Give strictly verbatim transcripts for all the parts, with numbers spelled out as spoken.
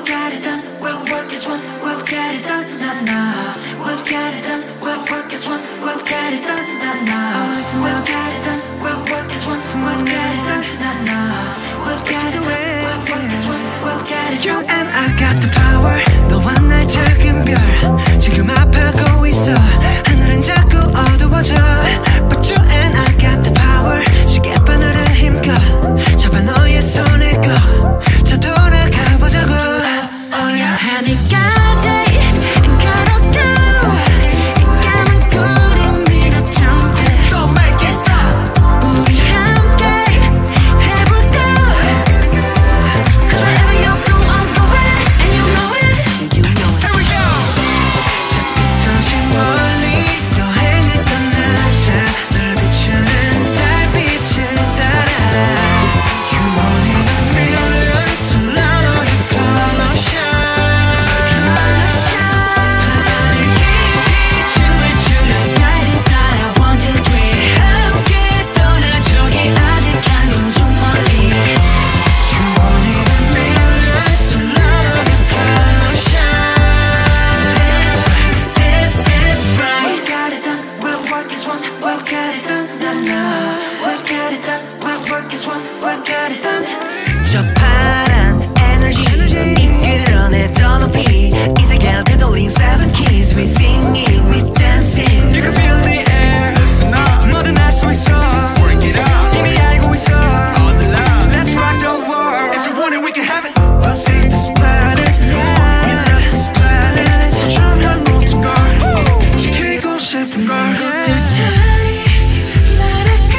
get it done. We'll work as one. We'll get it done. Nah, nah. We'll get it done. We'll work as one. We'll get it done. Nah, nah. Oh, listen, we'll get it done. We'll work as one. We'll get it done. Nah, nah. We'll get it done. We'll work as one. We'll get it done. You and I got the power. 너와 나 작은 별 지금 아파하고 있어. 하늘은 자꾸 어두워져. But you and I got the power. 시계 바늘을 힘껏 잡아 너의 손을 꺼. 자 돌아가 보자고. Oh yeah. 하늘까지 걸어가. 까만 구름 위로 jump it. Don't make it stop. 우리 함께 해볼까. Cause wherever you go I'm going. And you know it. You know it. Here we go. 저 빛도신 멀리 여행을 떠나자. 널 비추는 달빛을 따라. You want it a million. So let all your color shine. 바다를 깊이 춤을 추려. 날개 따라 one two three. 함께 떠나 저기 아득한 우주 멀리. You want it a million. So let all your color shine. This, this, right. We'll get it done. We'll work as one. We'll get it done. Nah, nah. We'll get it done. We'll work as one. We'll get it done. 저 파란 에너지 이끌어내 더 높이 이 세계를 되돌린 seven keys. We singing, we dancing. You can feel the air. Listen up. 뭐든 할 수 있어. Work it out. 이미 알고 있어. All the love. Let's rock the world. If you want it, we can have it. We'll save this planet. We love this planet. 소중한 모든 걸 지키고 싶은 걸. 꽃들 사이 날아가.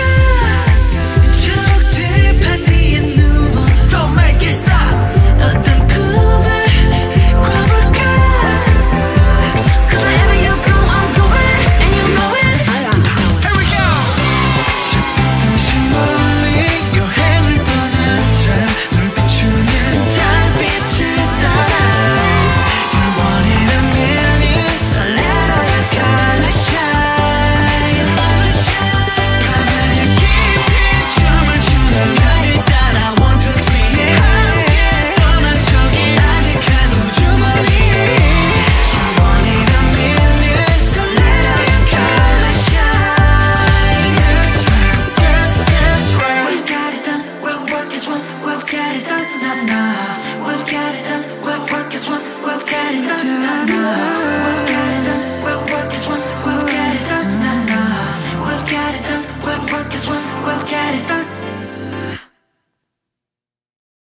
저들의 판 위에 누워. Don't make it stop. 어떤 꿈을 꿔볼까. Cause wherever you go I'm going. And you know it. Here we go. 저 빛도신 멀리 여행을 떠나자. 널 비추는 달빛을 따라. You want it a million. So let all your color shine. 바다를 깊이 춤을 추는 별을 따라 one two three. 함께 떠나 저기 아득한 우주 멀리. You want it a million. So let all your color shine. That's right, that's, that's right. We'll get it done. We'll work as one. We'll get it done. Nah, nah. We'll get it done.